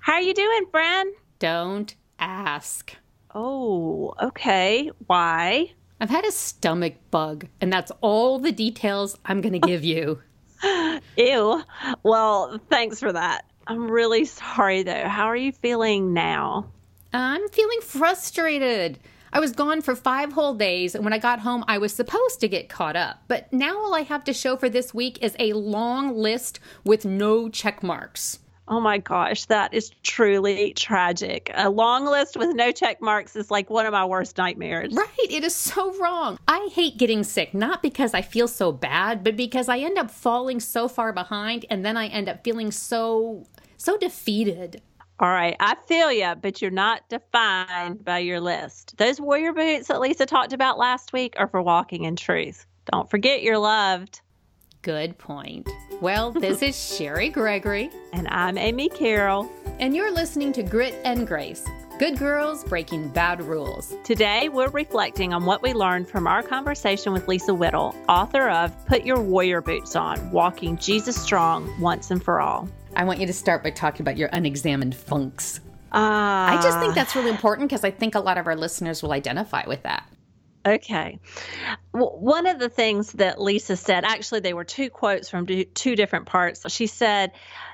How you doing, friend? Don't ask. Oh, okay. Why? I've had a stomach bug, and that's all the details I'm going to give you. Ew. Well, thanks for that. I'm really sorry, though. How are you feeling now? I'm feeling frustrated. I was gone for 5 whole days, and when I got home, I was supposed to get caught up. But now all I have to show for this week is a long list with no check marks. Oh my gosh, that is truly tragic. A long list with no check marks is like one of my worst nightmares. Right, it is so wrong. I hate getting sick, not because I feel so bad, but because I end up falling so far behind, and then I end up feeling so defeated. All right, I feel you, but you're not defined by your list. Those warrior boots that Lisa talked about last week are for walking in truth. Don't forget you're loved. Good point. Well, this is Sherry Gregory. And I'm Amy Carroll. And you're listening to Grit and Grace, Good Girls Breaking Bad Rules. Today, we're reflecting on what we learned from our conversation with Lisa Whittle, author of Put Your Warrior Boots On, Walking Jesus Strong Once and For All. I want you to start by talking about your unexamined funks. I just think that's really important because I think a lot of our listeners will identify with that. Okay. Well, one of the things that Lisa said, actually, they were 2 quotes from 2 different parts. She said,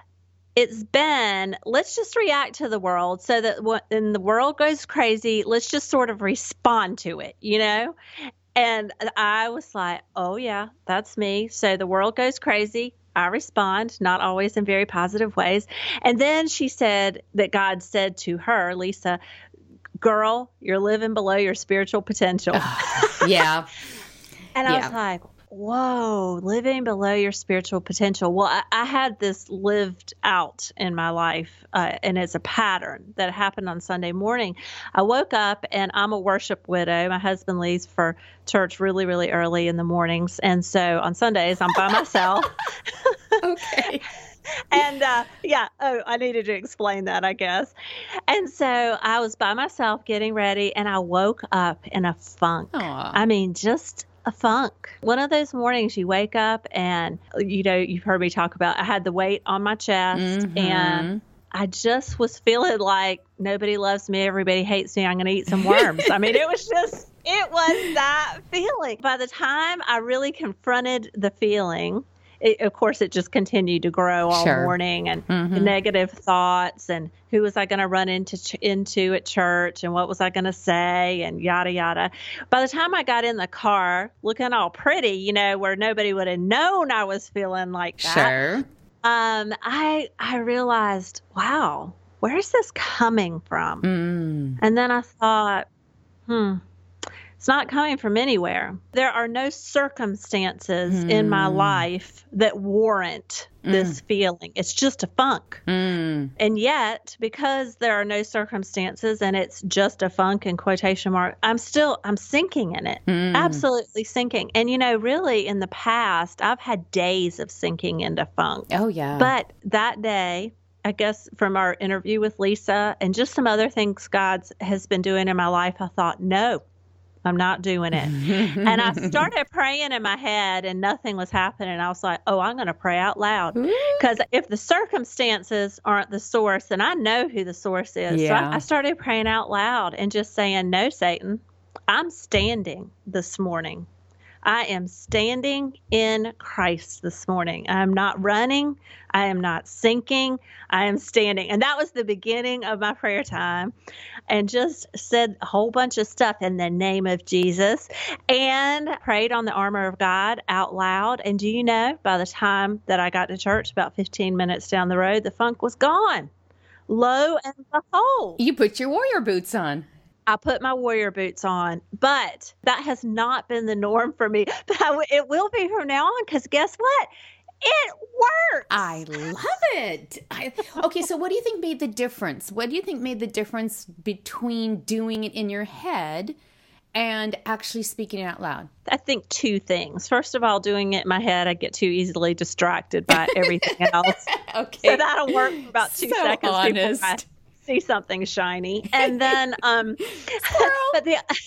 let's just react to the world so that when the world goes crazy, let's just sort of respond to it, you know? And I was like, oh, yeah, that's me. So the world goes crazy. I respond, not always in very positive ways. And then she said that God said to her, Lisa, girl, you're living below your spiritual potential. Yeah. And I was like, whoa, living below your spiritual potential. Well, I had this lived out in my life, and it's a pattern that happened on Sunday morning. I woke up, and I'm a worship widow. My husband leaves for church really, really early in the mornings. And so on Sundays, I'm by myself. Okay. And I needed to explain that, I guess. And so I was by myself getting ready, and I woke up in a funk. Aww. I mean, just a funk. One of those mornings you wake up and, you've heard me talk about, I had the weight on my chest, and I just was feeling like nobody loves me, everybody hates me, I'm going to eat some worms. I mean, it was that feeling. By the time I really confronted the feeling, of course, it just continued to grow all morning, and negative thoughts, and who was I going to run into at church, and what was I going to say, and yada, yada. By the time I got in the car, looking all pretty, where nobody would have known I was feeling like that. Sure. I realized, wow, where's this coming from? And then I thought, it's not coming from anywhere. There are no circumstances in my life that warrant this feeling. It's just a funk. And yet, because there are no circumstances and it's just a funk in quotation mark, I'm sinking in it. Absolutely sinking. And, really in the past, I've had days of sinking into funk. Oh, yeah. But that day, I guess from our interview with Lisa and just some other things God has been doing in my life, I thought, no, I'm not doing it. And I started praying in my head and nothing was happening. I was like, oh, I'm going to pray out loud. Because if the circumstances aren't the source, then I know who the source is. Yeah. So I started praying out loud and just saying, no, Satan, I'm standing this morning. I am standing in Christ this morning. I'm not running. I am not sinking. I am standing. And that was the beginning of my prayer time, and just said a whole bunch of stuff in the name of Jesus and prayed on the armor of God out loud. And do you know, by the time that I got to church, about 15 minutes down the road, the funk was gone. Lo and behold. You put your warrior boots on. I put my warrior boots on, but that has not been the norm for me. But it will be from now on, because guess what? It works. I love it. Okay, so what do you think made the difference? What do you think made the difference between doing it in your head and actually speaking it out loud? I think 2 things. First of all, doing it in my head, I get too easily distracted by everything else. Okay. So that'll work for about 2 seconds. Honest. Before I see something shiny. And then, but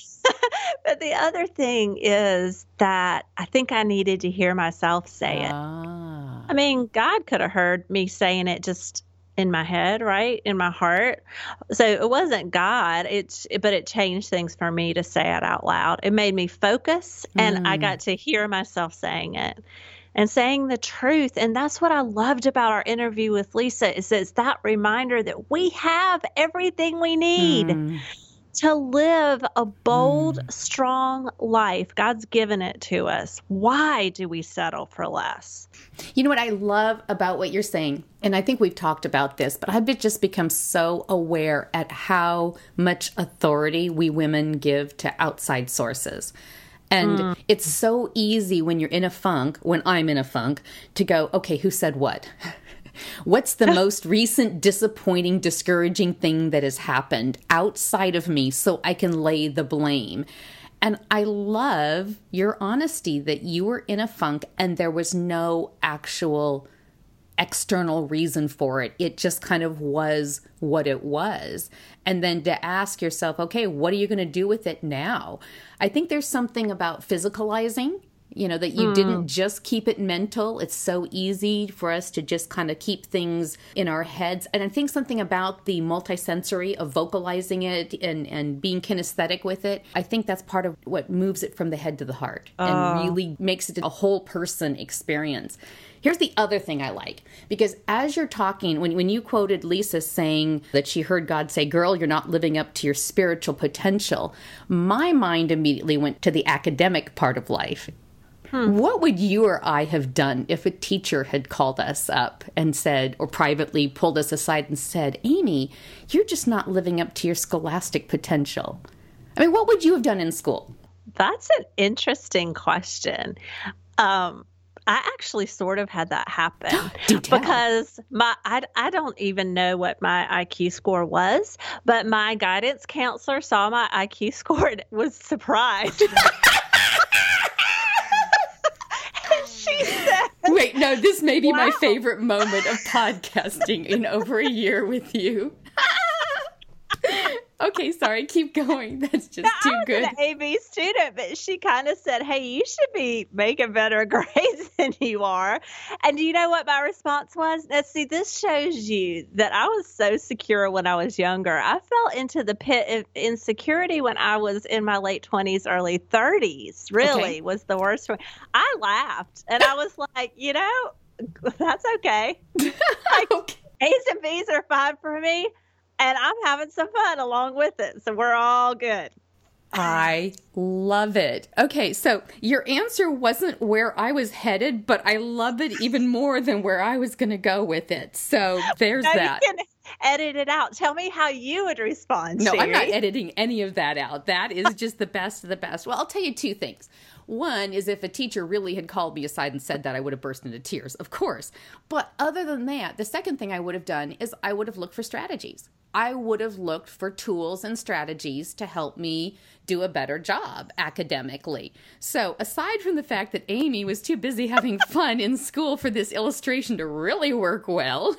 the other thing is that I think I needed to hear myself say it. I mean, God could have heard me saying it just in my head, right? In my heart. So it wasn't God. But it changed things for me to say it out loud. It made me focus, and I got to hear myself saying it and saying the truth. And that's what I loved about our interview with Lisa, is it's that reminder that we have everything we need to live a bold, strong life. God's given it to us. Why do we settle for less? You know what I love about what you're saying, and I think we've talked about this, but I've just become so aware at how much authority we women give to outside sources. And it's so easy when you're in a funk, when I'm in a funk, to go, okay, who said what? What's the most recent disappointing, discouraging thing that has happened outside of me so I can lay the blame? And I love your honesty that you were in a funk and there was no actual external reason for it. It just kind of was what it was. And then to ask yourself, okay, what are you going to do with it now? I think there's something about physicalizing, that you didn't just keep it mental. It's so easy for us to just kind of keep things in our heads. And I think something about the multisensory of vocalizing it and being kinesthetic with it, I think that's part of what moves it from the head to the heart and really makes it a whole person experience. Here's the other thing I like, because as you're talking, when you quoted Lisa saying that she heard God say, girl, you're not living up to your spiritual potential, my mind immediately went to the academic part of life. What would you or I have done if a teacher had called us up and said, or privately pulled us aside and said, Amy, you're just not living up to your scholastic potential? I mean, what would you have done in school? That's an interesting question. I actually sort of had that happen because I don't even know what my IQ score was, but my guidance counselor saw my IQ score and was surprised. She said, wait, no, this may be my favorite moment of podcasting in over a year with you. Okay, sorry, keep going. That's just too good. I was an AB student, but she kind of said, hey, you should be making better grades than you are. And do you know what my response was? Now, see, this shows you that I was so secure when I was younger. I fell into the pit of insecurity when I was in my late 20s, early 30s, really was the worst one. I laughed, and I was like, that's okay. A's and B's are fine for me. And I'm having some fun along with it. So we're all good. I love it. Okay, so your answer wasn't where I was headed, but I love it even more than where I was going to go with it. So there's that. You can edit it out. Tell me how you would respond, No, Sherry. I'm not editing any of that out. That is just the best of the best. Well, I'll tell you two things. One is if a teacher really had called me aside and said that, I would have burst into tears, of course. But other than that, the second thing I would have done is I would have looked for strategies. I would have looked for tools and strategies to help me do a better job academically. So aside from the fact that Amy was too busy having fun in school for this illustration to really work well.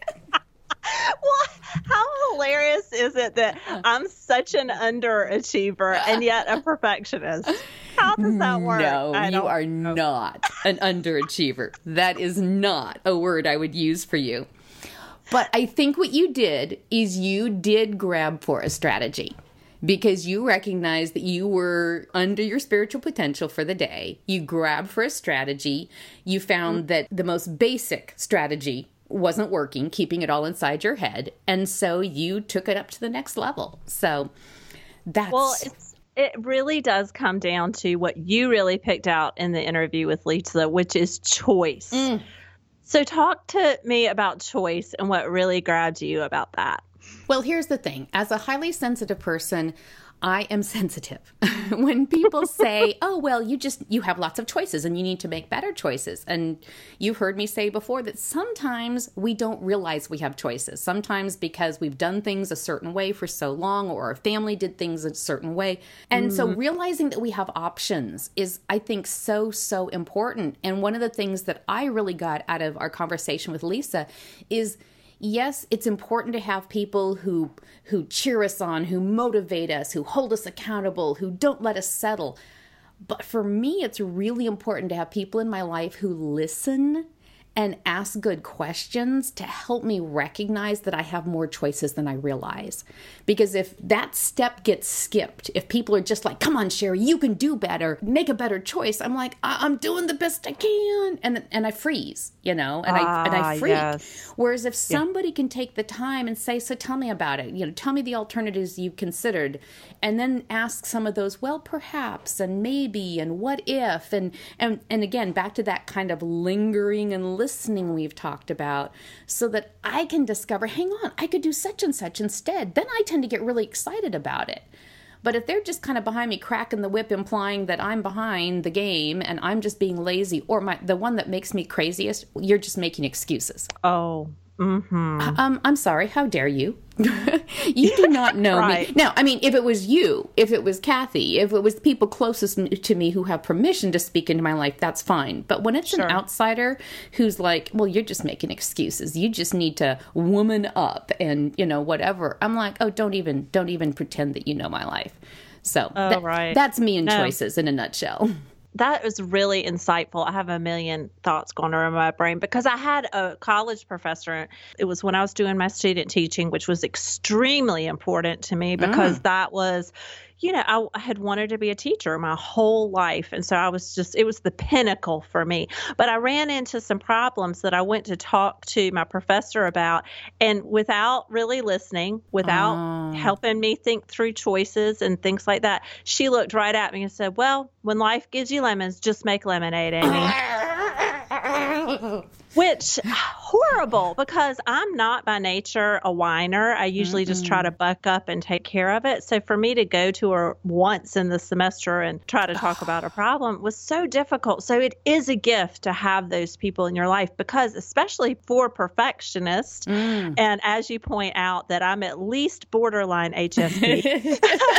Well, how hilarious is it that I'm such an underachiever and yet a perfectionist? How does that work? No, you are not an underachiever. That is not a word I would use for you. But I think what you did is you did grab for a strategy because you recognized that you were under your spiritual potential for the day. You grabbed for a strategy. You found that the most basic strategy wasn't working, keeping it all inside your head. And so you took it up to the next level. So that's... Well, it really does come down to what you really picked out in the interview with Lisa, which is choice. So talk to me about choice and what really grabbed you about that. Well, here's the thing. As a highly sensitive person, I am sensitive. When people say, oh, well, you have lots of choices and you need to make better choices. And you've heard me say before that sometimes we don't realize we have choices. Sometimes because we've done things a certain way for so long or our family did things a certain way. And so realizing that we have options is, I think, so, so important. And one of the things that I really got out of our conversation with Lisa is, yes, it's important to have people who cheer us on, who motivate us, who hold us accountable, who don't let us settle. But for me, it's really important to have people in my life who listen and ask good questions to help me recognize that I have more choices than I realize. Because if that step gets skipped, if people are just like, come on, Sherry, you can do better, make a better choice. I'm like, I'm doing the best I can. And I freeze, and I freak. Yes. Whereas if somebody can take the time and say, so tell me about it, tell me the alternatives you considered, and then ask some of those, well, perhaps, and maybe, and what if, and again, back to that kind of lingering and listening we've talked about, so that I can discover, hang on, I could do such and such instead. Then I tend to get really excited about it. But if they're just kind of behind me cracking the whip, implying that I'm behind the game and I'm just being lazy, or the one that makes me craziest, you're just making excuses. Oh, mm-hmm. I'm sorry. How dare you? You do not know right. me. Now, I mean, if it was you, if it was Kathy, if it was the people closest to me who have permission to speak into my life, that's fine. But when it's an outsider who's like, well, you're just making excuses. You just need to woman up and, whatever. I'm like, oh, don't even pretend that you know my life. So that's me and choices in a nutshell. That was really insightful. I have a million thoughts going around my brain because I had a college professor. It was when I was doing my student teaching, which was extremely important to me because that was, I had wanted to be a teacher my whole life. And so it was the pinnacle for me. But I ran into some problems that I went to talk to my professor about. And without really listening, without helping me think through choices and things like that, she looked right at me and said, well, when life gives you lemons, just make lemonade, Amy. Which, horrible, because I'm not by nature a whiner. I usually just try to buck up and take care of it. So for me to go to her once in the semester and try to talk about a problem was so difficult. So it is a gift to have those people in your life because especially for perfectionists, and as you point out that I'm at least borderline HSP,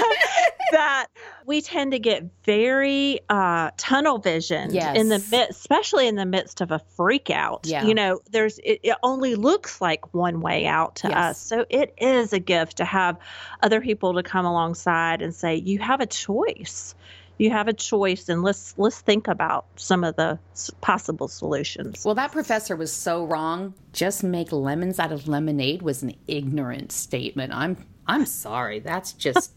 that we tend to get very tunnel visioned in the midst, especially in the midst of a freak out. Yeah. It only looks like one way out to us. So it is a gift to have other people to come alongside and say, you have a choice. You have a choice, and let's think about some of the possible solutions. Well, that professor was so wrong. Just make lemons out of lemonade was an ignorant statement. I'm sorry. That's just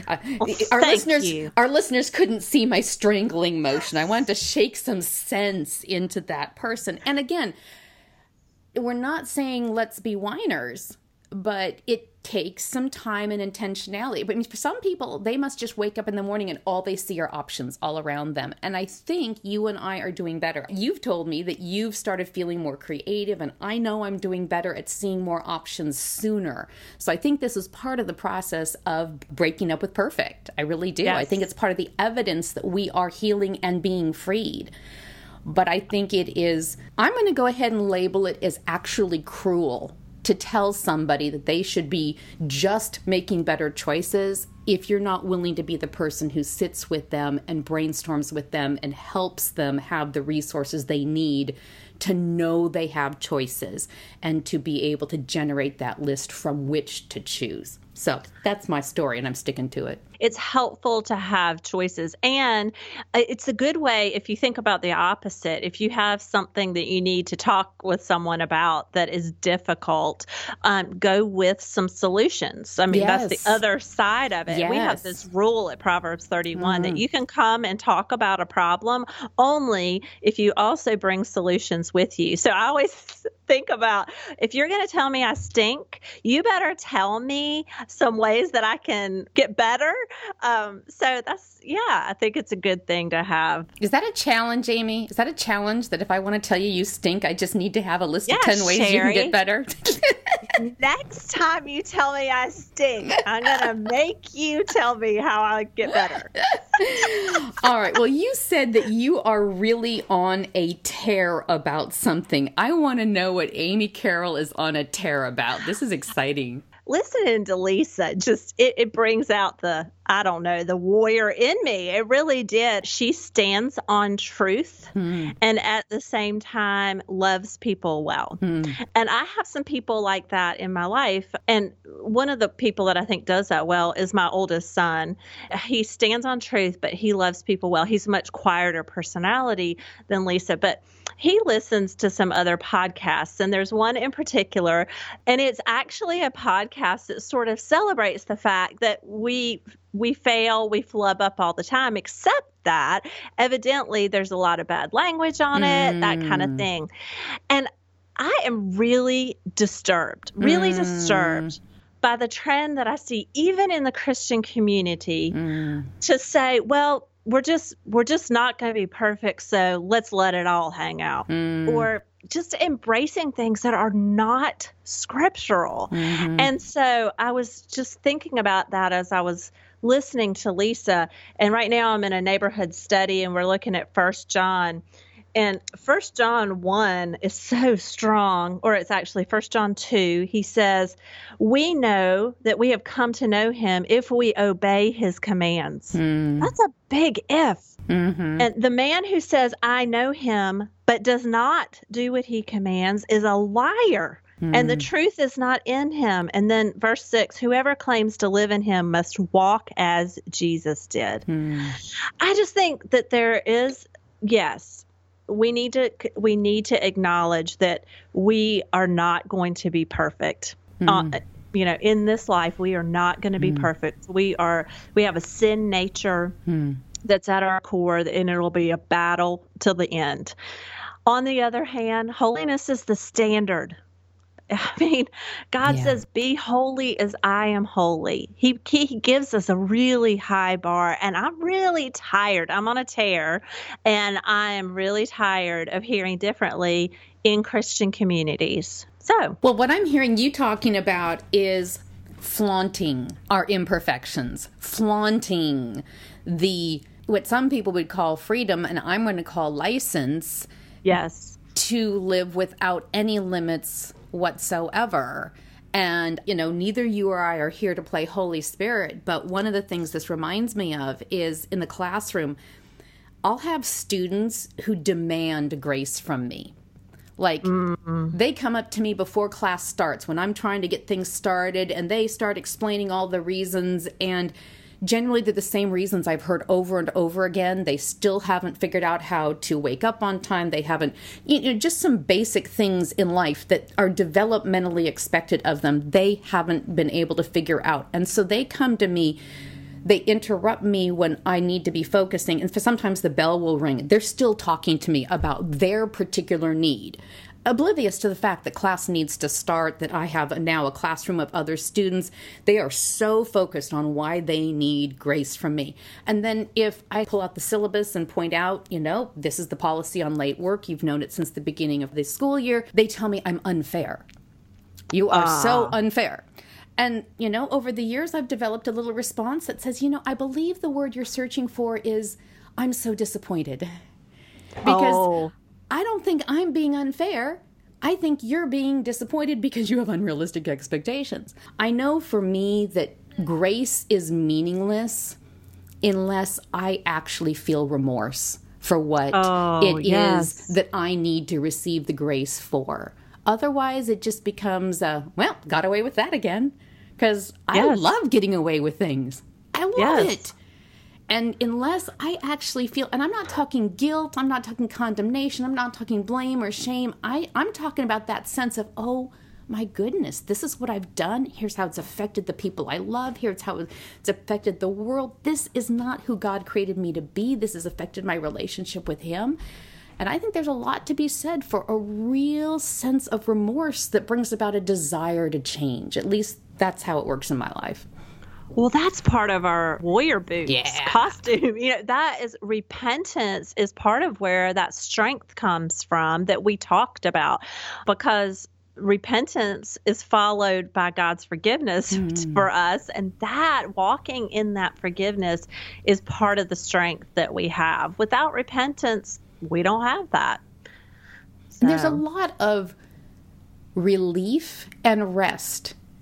our listeners couldn't see my strangling motion. I wanted to shake some sense into that person. And again, we're not saying let's be whiners, but it takes some time and intentionality. But for some people, they must just wake up in the morning and all they see are options all around them. And I think you and I are doing better. You've told me that you've started feeling more creative, and I know I'm doing better at seeing more options sooner. So I think this is part of the process of breaking up with perfect. I really do. Yes. I think it's part of the evidence that we are healing and being freed. But I think I'm going to go ahead and label it as actually cruel to tell somebody that they should be just making better choices if you're not willing to be the person who sits with them and brainstorms with them and helps them have the resources they need to know they have choices and to be able to generate that list from which to choose. So that's my story, and I'm sticking to it. It's helpful to have choices, and it's a good way if you think about the opposite. If you have something that you need to talk with someone about that is difficult, go with some solutions. I mean, that's the other side of it. Yes. We have this rule at Proverbs 31 that you can come and talk about a problem only if you also bring solutions with you. So I always think about, if you're going to tell me I stink, you better tell me some ways that I can get better. So I think it's a good thing to have. Is that a challenge, Amy? Is that a challenge that if I want to tell you stink, I just need to have a list of 10 ways you can get better? Next time you tell me I stink, I'm going to make you tell me how I get better. All right. Well, you said that you are really on a tear about something. I want to know what Amy Carroll is on a tear about. This is exciting. listening to Lisa, just it brings out the, I don't know, the warrior in me. It really did. She stands on truth and at the same time loves people well. And I have some people like that in my life. And one of the people that I think does that well is my oldest son. He stands on truth, but he loves people well. He's a much quieter personality than Lisa, but he listens to some other podcasts, and there's one in particular, and it's actually a podcast that sort of celebrates the fact that we fail, we flub up all the time, except that evidently there's a lot of bad language on it, that kind of thing. And I am really disturbed by the trend that I see even in the Christian community to say, well, we're just not going to be perfect, so let's let it all hang out. Or just embracing things that are not scriptural. And so I was just thinking about that as I was listening to Lisa. And right now I'm in a neighborhood study, and we're looking at 1 John. And 1 John 1 is so strong, or it's actually 1 John 2. He says, we know that we have come to know him if we obey his commands. That's a big if. And the man who says, I know him, but does not do what he commands is a liar. And the truth is not in him. And then verse 6, whoever claims to live in him must walk as Jesus did. I just think that there is, yes, we need to acknowledge that we are not going to be perfect. In this life, we are not going to be perfect. We have a sin nature that's at our core, and it'll be a battle till the end. On the other hand, holiness is the standard. I mean, God says, be holy as I am holy. He gives us a really high bar, and I'm really tired. I'm on a tear, and I am really tired of hearing differently in Christian communities. So, well, what I'm hearing you talking about is flaunting our imperfections, flaunting what some people would call freedom, and I'm going to call license. Yes. To live without any limits whatsoever. And, neither you or I are here to play Holy Spirit, but one of the things this reminds me of is in the classroom, I'll have students who demand grace from me. Like, they come up to me before class starts when I'm trying to get things started, and they start explaining all the reasons, and generally they're the same reasons I've heard over and over again. They still haven't figured out how to wake up on time. They haven't, just some basic things in life that are developmentally expected of them. They haven't been able to figure out. And so they come to me, they interrupt me when I need to be focusing. And sometimes the bell will ring. They're still talking to me about their particular need, oblivious to the fact that class needs to start, that I have now a classroom of other students. They are so focused on why they need grace from me. And then if I pull out the syllabus and point out, this is the policy on late work, you've known it since the beginning of the school year, they tell me I'm unfair. You are so unfair. And, over the years, I've developed a little response that says, I believe the word you're searching for is, I'm so disappointed. Because I don't think I'm being unfair. I think you're being disappointed because you have unrealistic expectations. I know for me that grace is meaningless unless I actually feel remorse for what is that I need to receive the grace for. Otherwise, it just becomes, got away with that again. Because I love getting away with things. I love it. And unless I actually feel, and I'm not talking guilt, I'm not talking condemnation, I'm not talking blame or shame. I'm talking about that sense of, oh my goodness, this is what I've done. Here's how it's affected the people I love. Here's how it's affected the world. This is not who God created me to be. This has affected my relationship with him. And I think there's a lot to be said for a real sense of remorse that brings about a desire to change. At least that's how it works in my life. Well, that's part of our warrior boots costume. That is repentance is part of where that strength comes from that we talked about, because repentance is followed by God's forgiveness for us. And that walking in that forgiveness is part of the strength that we have. Without repentance, we don't have that. So. And there's a lot of relief and rest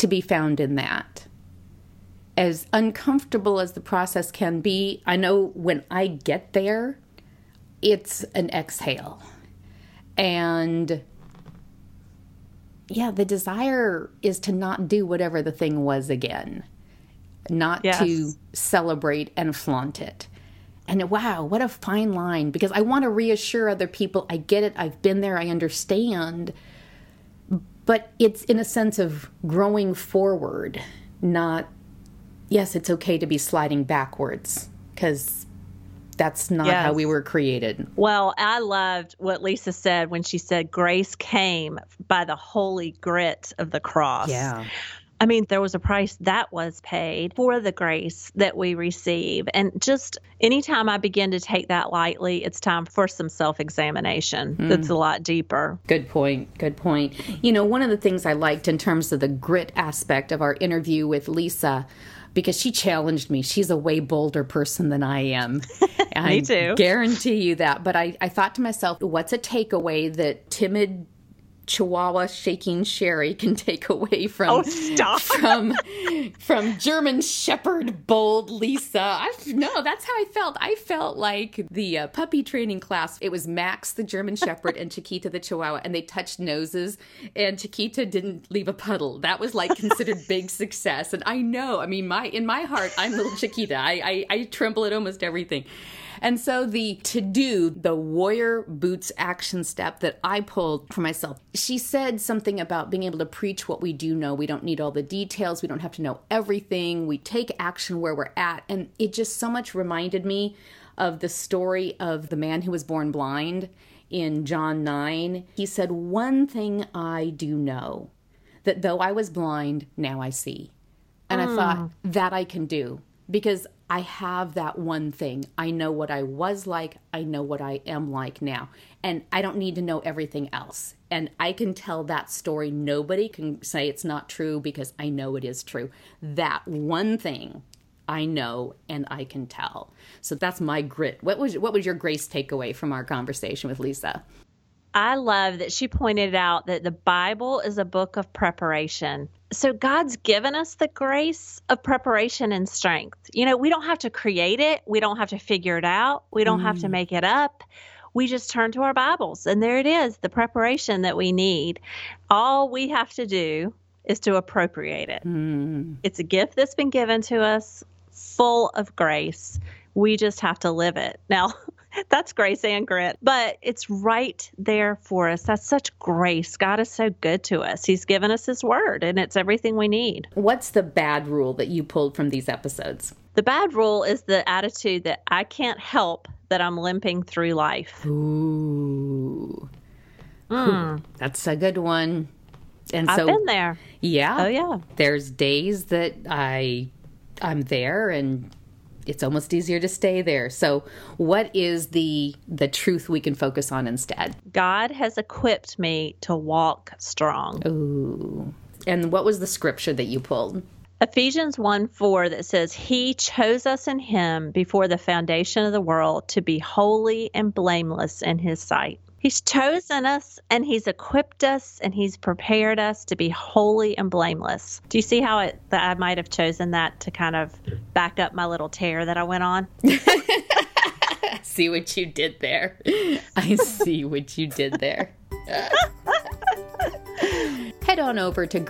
to be found in that. As uncomfortable as the process can be, I know when I get there, it's an exhale. And yeah, the desire is to not do whatever the thing was again, not to celebrate and flaunt it. And wow, what a fine line, because I want to reassure other people, I get it, I've been there, I understand. But it's in a sense of growing forward, not, yes, it's okay to be sliding backwards, because that's not how we were created. Well, I loved what Lisa said when she said grace came by the holy grit of the cross. Yeah. I mean, there was a price that was paid for the grace that we receive. And just anytime I begin to take that lightly, it's time for some self-examination that's a lot deeper. Good point. Good point. You know, one of the things I liked in terms of the grit aspect of our interview with Lisa, because she challenged me. She's a way bolder person than I am. Me too. I guarantee you that. But I thought to myself, what's a takeaway that timid Chihuahua shaking Sherry can take away from from German Shepherd bold Lisa? No, that's how I felt. I felt like the puppy training class. It was Max the German Shepherd and Chiquita the Chihuahua, and they touched noses, and Chiquita didn't leave a puddle. That was like considered big success. And I know, I mean, in my heart, I'm little Chiquita. I tremble at almost everything. And so the to-do, the warrior boots action step that I pulled for myself, she said something about being able to preach what we do know. We don't need all the details. We don't have to know everything. We take action where we're at. And it just so much reminded me of the story of the man who was born blind in John 9. He said, "One thing I do know, that though I was blind, now I see." And I thought, that I can do, because I have that one thing. I know what I was like. I know what I am like now. And I don't need to know everything else. And I can tell that story. Nobody can say it's not true, because I know it is true. That one thing I know and I can tell. So that's my grit. What was your grace takeaway from our conversation with Lisa? I love that she pointed out that the Bible is a book of preparation. So God's given us the grace of preparation and strength. You know, we don't have to create it. We don't have to figure it out. We don't have to make it up. We just turn to our Bibles, and there it is, the preparation that we need. All we have to do is to appropriate it. It's a gift that's been given to us, full of grace. We just have to live it. Now, that's grace and grit, but it's right there for us. That's such grace. God is so good to us. He's given us His word, and it's everything we need. What's the bad rule that you pulled from these episodes? The bad rule is the attitude that I can't help that I'm limping through life. Ooh. That's a good one. And I've been there. Yeah. Oh, yeah. There's days that I'm there, and it's almost easier to stay there. So what is the truth we can focus on instead? God has equipped me to walk strong. Ooh. And what was the scripture that you pulled? Ephesians 1:4 that says, He chose us in Him before the foundation of the world to be holy and blameless in His sight. He's chosen us, and He's equipped us, and He's prepared us to be holy and blameless. Do you see how that I might have chosen that to kind of back up my little tear that I went on? See what you did there. I see what you did there. Head on over to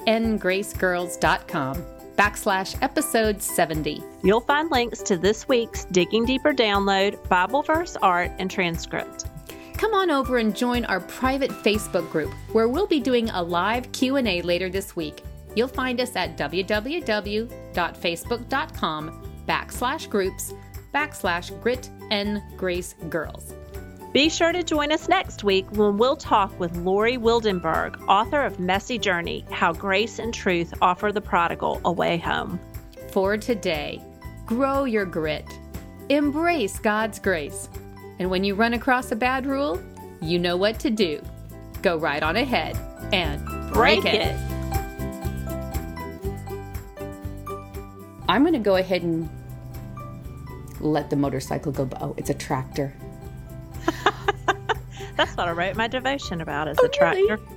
gritandgracegirls.com/episode 70. You'll find links to this week's Digging Deeper download, Bible verse art, and transcript. Come on over and join our private Facebook group, where we'll be doing a live Q&A later this week. You'll find us at www.facebook.com/groups/gritandgracegirls. Be sure to join us next week when we'll talk with Lori Wildenberg, author of Messy Journey, How Grace and Truth Offer the Prodigal a Way Home. For today, grow your grit. Embrace God's grace. And when you run across a bad rule, you know what to do. Go right on ahead and break it. I'm going to go ahead and let the motorcycle go. Oh, it's a tractor. That's what I wrote my devotion about, is a tractor. Really?